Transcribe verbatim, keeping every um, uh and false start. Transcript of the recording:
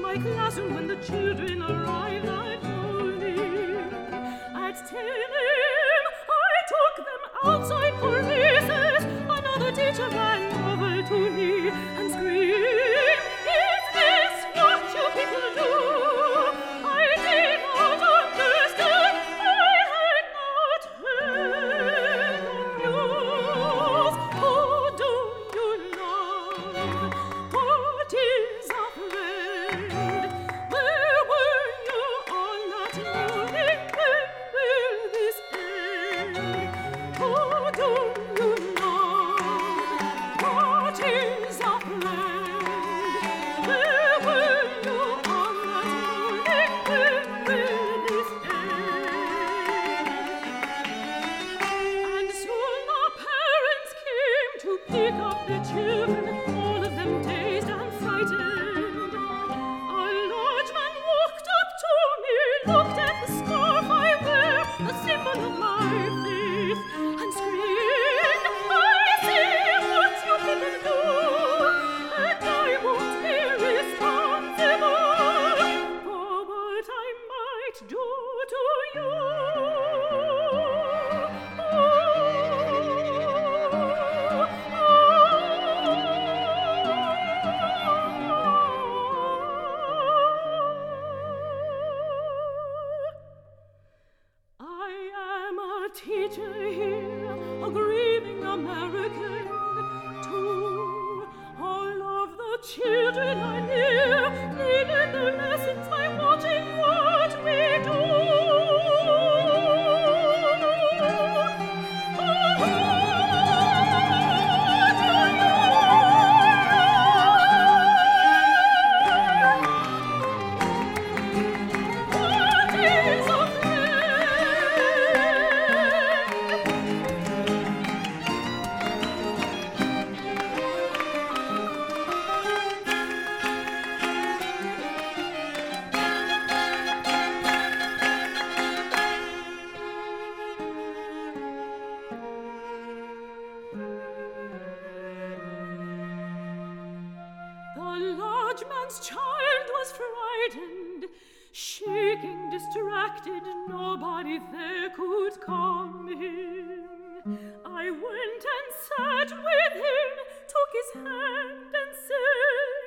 my class, and when the children arrived, I told him. At ten a.m. I took them outside for recess. Another teacher ran over to me and screamed, "Is this what you people do?" I did not understand. I had not heard the news. Oh, do you love what is a friend? Where were you on that morning? When will this end? Oh, do you love what is a friend? Where were you on that morning? When will this end? And soon our parents came to pick up their children, all of them dazed and frightened. A large man walked up to me, looked at the scarf I wear, the symbol of my faith, and screamed, "I see what you people do, and I won't be responsible for what I might do to you." I am a teacher here, a grieving American, to all of the children I near. They learn their lessons by watching what we do. What is a The large man's child was frightened, shaking, distracted, nobody there could calm him. I went and sat with him, took his hand and said,